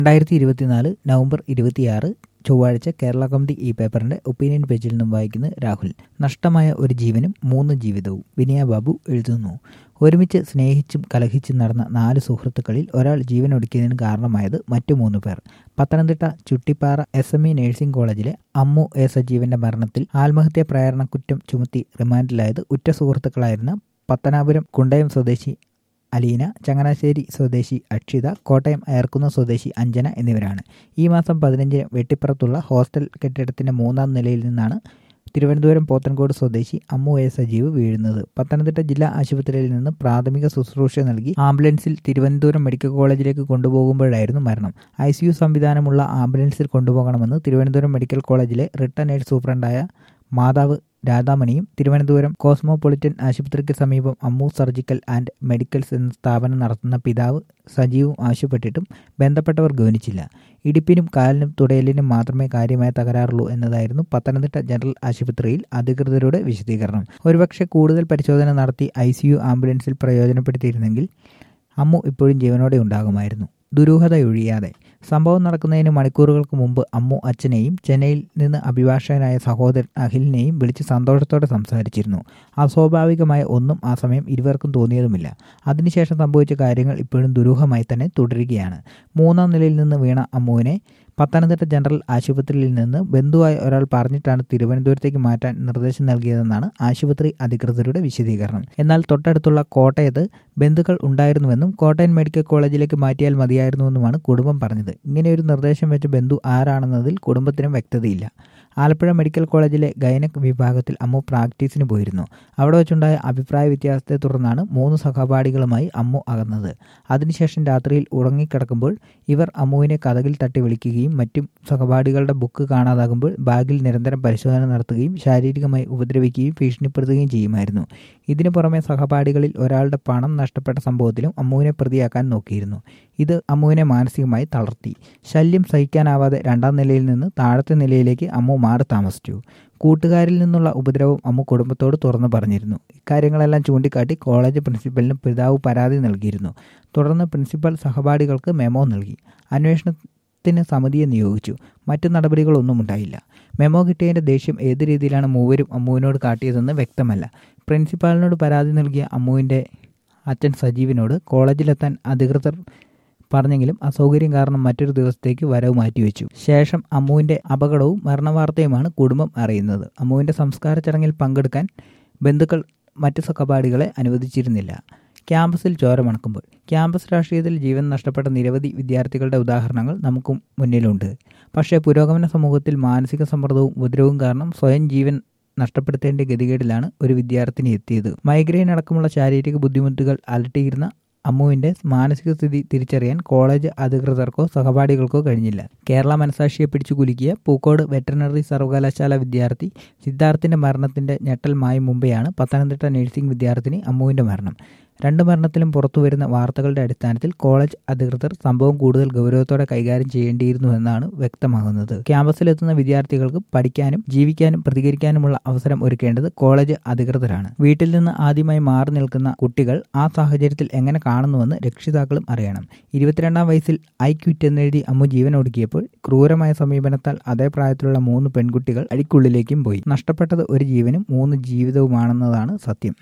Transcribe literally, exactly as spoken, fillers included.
രണ്ടായിരത്തി ഇരുപത്തിനാല് നവംബർ ഇരുപത്തിയാറ് ചൊവ്വാഴ്ച കേരള കൗമുദി ഈ പേപ്പറിന്റെ ഒപ്പീനിയൻ പേജിൽ നിന്നും വായിക്കുന്ന രാഹുൽ. നഷ്ടമായ ഒരു ജീവനും മൂന്ന് ജീവിതവും. വിനയ ബാബു എഴുതുന്നു. ഒരുമിച്ച് സ്നേഹിച്ചും കലഹിച്ചും നടന്ന നാല് സുഹൃത്തുക്കളിൽ ഒരാൾ ജീവനൊടുക്കിയതിന് കാരണമായത് മറ്റു മൂന്ന് പേർ. Pathanamthitta Chuttippara S M E nursing കോളേജിലെ അമ്മു എ സജീവന്റെ മരണത്തിൽ ആത്മഹത്യാ പ്രേരണ കുറ്റം ചുമത്തി റിമാൻഡിലായത് ഉറ്റ സുഹൃത്തുക്കളായിരുന്ന പത്തനാപുരം കുണ്ടയം സ്വദേശി അലീന, ചങ്ങനാശ്ശേരി സ്വദേശി അക്ഷിത, കോട്ടയം അയർക്കുന്ന സ്വദേശി അഞ്ജന എന്നിവരാണ്. ഈ മാസം പതിനഞ്ചിന് വെട്ടിപ്പുറത്തുള്ള ഹോസ്റ്റൽ കെട്ടിടത്തിന്റെ മൂന്നാം നിലയിൽ നിന്നാണ് തിരുവനന്തപുരം പോത്തൻകോട് സ്വദേശി അമ്മു എ സജീവ് വീഴുന്നത്. പത്തനംതിട്ട ജില്ലാ ആശുപത്രിയിൽ നിന്ന് പ്രാഥമിക ശുശ്രൂഷ നൽകി ആംബുലൻസിൽ തിരുവനന്തപുരം മെഡിക്കൽ കോളേജിലേക്ക് കൊണ്ടുപോകുമ്പോഴായിരുന്നു മരണം. ഐ സി യു സംവിധാനമുള്ള ആംബുലൻസിൽ കൊണ്ടുപോകണമെന്ന് തിരുവനന്തപുരം മെഡിക്കൽ കോളേജിലെ റിട്ട നഴ്സ് സൂപ്രണ്ടായ മാതാവ് രാധാമണിയും തിരുവനന്തപുരം കോസ്മോപൊളിറ്റൻ ആശുപത്രിക്ക് സമീപം അമ്മു സർജിക്കൽ ആൻഡ് മെഡിക്കൽസ് എന്ന സ്ഥാപനം നടത്തുന്ന പിതാവ് സജീവും ആവശ്യപ്പെട്ടിട്ടും ബന്ധപ്പെട്ടവർ ഗൗനിച്ചില്ല. ഇടുപ്പിനും കാലിനും തുടയലിനും മാത്രമേ കാര്യമായ തകരാറുള്ളൂ എന്നതായിരുന്നു പത്തനംതിട്ട ജനറൽ ആശുപത്രിയിൽ അധികൃതരുടെ വിശദീകരണം. ഒരുപക്ഷെ കൂടുതൽ പരിശോധന നടത്തി ഐ സി യു ആംബുലൻസിൽ പ്രയോജനപ്പെടുത്തിയിരുന്നെങ്കിൽ അമ്മു ഇപ്പോഴും ജീവനോടെ ഉണ്ടാകുമായിരുന്നു. ദുരൂഹതയൊഴിയാതെ. സംഭവം നടക്കുന്നതിന് മണിക്കൂറുകൾക്ക് മുമ്പ് അമ്മു അച്ഛനെയും ചെന്നൈയിൽ നിന്ന് അഭിഭാഷകനായ സഹോദരൻ അഖിലിനെയും വിളിച്ച് സന്തോഷത്തോടെ സംസാരിച്ചിരുന്നു. അസ്വാഭാവികമായ ഒന്നും ആ സമയം ഇരുവർക്കും തോന്നിയതുമില്ല. അതിനുശേഷം സംഭവിച്ച കാര്യങ്ങൾ ഇപ്പോഴും ദുരൂഹമായി തന്നെ തുടരുകയാണ്. മൂന്നാം നിലയിൽ നിന്ന് വീണ അമ്മുവിനെ പത്തനംതിട്ട ജനറൽ ആശുപത്രിയിൽ നിന്ന് ബന്ധുവായ ഒരാൾ പറഞ്ഞിട്ടാണ് തിരുവനന്തപുരത്തേക്ക് മാറ്റാൻ നിർദ്ദേശം നൽകിയതെന്നാണ് ആശുപത്രി അധികൃതരുടെ വിശദീകരണം. എന്നാൽ തൊട്ടടുത്തുള്ള കോട്ടയത്ത് ബന്ധുക്കൾ ഉണ്ടായിരുന്നുവെന്നും കോട്ടയം മെഡിക്കൽ കോളേജിലേക്ക് മാറ്റിയാൽ മതിയായിരുന്നുവെന്നുമാണ് കുടുംബം പറഞ്ഞത്. ഇങ്ങനെയൊരു നിർദ്ദേശം വെച്ച ബന്ധു ആരാണെന്നതിൽ കുടുംബത്തിനും വ്യക്തതയില്ല. ആലപ്പുഴ മെഡിക്കൽ കോളേജിലെ ഗൈനക് വിഭാഗത്തിൽ അമ്മു പ്രാക്ടീസിന് പോയിരുന്നു. അവിടെ വെച്ചുണ്ടായ അഭിപ്രായ വ്യത്യാസത്തെ തുടർന്നാണ് മൂന്ന് സഹപാഠികളുമായി അമ്മു അകന്നത്. അതിനുശേഷം രാത്രിയിൽ ഉറങ്ങിക്കിടക്കുമ്പോൾ ഇവർ അമ്മുവിനെ കതകിൽ തട്ടി വിളിക്കുകയും മറ്റും സഹപാഠികളുടെ ബുക്ക് കാണാതാകുമ്പോൾ ബാഗിൽ നിരന്തരം പരിശോധന നടത്തുകയും ശാരീരികമായി ഉപദ്രവിക്കുകയും ഭീഷണിപ്പെടുത്തുകയും ചെയ്യുമായിരുന്നു. ഇതിനു പുറമെ സഹപാഠികളിൽ ഒരാളുടെ പണം നഷ്ടപ്പെട്ട സംഭവത്തിലും അമ്മുവിനെ പ്രതിയാക്കാൻ നോക്കിയിരുന്നു. ഇത് അമ്മുവിനെ മാനസികമായി തളർത്തി. ശല്യം സഹിക്കാനാവാതെ രണ്ടാം നിലയിൽ നിന്ന് താഴത്തെ നിലയിലേക്ക് അമ്മു മാറി താമസിച്ചു. കൂട്ടുകാരിൽ നിന്നുള്ള ഉപദ്രവം അമ്മു കുടുംബത്തോട് തുറന്നു പറഞ്ഞിരുന്നു. ഇക്കാര്യങ്ങളെല്ലാം ചൂണ്ടിക്കാട്ടി കോളേജ് പ്രിൻസിപ്പലിന് പിതാവ് പരാതി നൽകിയിരുന്നു. തുടർന്ന് പ്രിൻസിപ്പൽ സഹപാഠികൾക്ക് മെമ്മോ നൽകി. അന്വേഷണത്തിന് സമിതിയെ നിയോഗിച്ചു. മറ്റു നടപടികളൊന്നും ഉണ്ടായില്ല. മെമ്മോ കിട്ടിയതിൻ്റെ ദേഷ്യം ഏത് രീതിയിലാണ് മൂവരും അമ്മുവിനോട് കാട്ടിയതെന്ന് വ്യക്തമല്ല. പ്രിൻസിപ്പാളിനോട് പരാതി നൽകിയ അമ്മുവിൻ്റെ അച്ഛൻ സജീവിനോട് കോളേജിലെത്താൻ അധികൃതർ പറഞ്ഞെങ്കിലും അസൗകര്യം കാരണം മറ്റൊരു ദിവസത്തേക്ക് വരവ് മാറ്റിവെച്ചു. ശേഷം അമ്മുവിൻ്റെ അപകടവും മരണവാർത്തയുമാണ് കുടുംബം അറിയുന്നത്. അമ്മുവിൻ്റെ സംസ്കാര ചടങ്ങിൽ പങ്കെടുക്കാൻ ബന്ധുക്കൾ മറ്റു സഹപാഠികളെ അനുവദിച്ചിരുന്നില്ല. ക്യാമ്പസിൽ ചോര മണക്കുമ്പോൾ. ക്യാമ്പസ് രാഷ്ട്രീയത്തിൽ ജീവൻ നഷ്ടപ്പെട്ട നിരവധി വിദ്യാർത്ഥികളുടെ ഉദാഹരണങ്ങൾ നമുക്ക് മുന്നിലുണ്ട്. പക്ഷേ പുരോഗമന സമൂഹത്തിൽ മാനസിക സമ്മർദ്ദവും ഉപദ്രവവും കാരണം സ്വയം ജീവൻ നഷ്ടപ്പെടുത്തേണ്ട ഗതികേടിലാണ് ഒരു വിദ്യാർത്ഥിനി എത്തിയത്. മൈഗ്രെയിൻ അടക്കമുള്ള ശാരീരിക ബുദ്ധിമുട്ടുകൾ അലട്ടിയിരുന്ന അമ്മുവിൻ്റെ മാനസിക സ്ഥിതി തിരിച്ചറിയാൻ കോളേജ് അധികൃതർക്കോ സഹപാഠികൾക്കോ കഴിഞ്ഞില്ല. കേരള മനസാക്ഷിയെ പിടിച്ചു കുലുക്കിയ പൂക്കോട് വെറ്ററിനറി സർവകലാശാല വിദ്യാർത്ഥി സിദ്ധാർത്ഥിൻ്റെ മരണത്തിൻ്റെ ഞെട്ടൽ മായും മുമ്പെയാണ് പത്തനംതിട്ട നഴ്സിംഗ് വിദ്യാർത്ഥിനി അമ്മുവിൻ്റെ മരണം. രണ്ട് മരണത്തിലും പുറത്തുവരുന്ന വാർത്തകളുടെ അടിസ്ഥാനത്തിൽ കോളേജ് അധികൃതർ സംഭവം കൂടുതൽ ഗൗരവത്തോടെ കൈകാര്യം ചെയ്യേണ്ടിയിരുന്നുവെന്നാണ് വ്യക്തമാകുന്നത്. ക്യാമ്പസിലെത്തുന്ന വിദ്യാർത്ഥികൾക്ക് പഠിക്കാനും ജീവിക്കാനും പ്രതികരിക്കാനുമുള്ള അവസരം ഒരുക്കേണ്ടത് കോളേജ് അധികൃതരാണ്. വീട്ടിൽ നിന്ന് ആദ്യമായി മാറി നിൽക്കുന്ന കുട്ടികൾ ആ സാഹചര്യത്തിൽ എങ്ങനെ കാണുന്നുവെന്ന് രക്ഷിതാക്കളും അറിയണം. ഇരുപത്തിരണ്ടാം വയസ്സിൽ ഐ ക്വിറ്റ് എന്നെഴുതി അമ്മു ജീവൻ ഒടുക്കിയപ്പോൾ ക്രൂരമായ സമീപനത്താൽ അതേ പ്രായത്തിലുള്ള മൂന്ന് പെൺകുട്ടികൾ അഴിക്കുള്ളിലേക്കും പോയി. നഷ്ടപ്പെട്ടത് ഒരു ജീവനും മൂന്ന് ജീവിതവുമാണെന്നതാണ് സത്യം.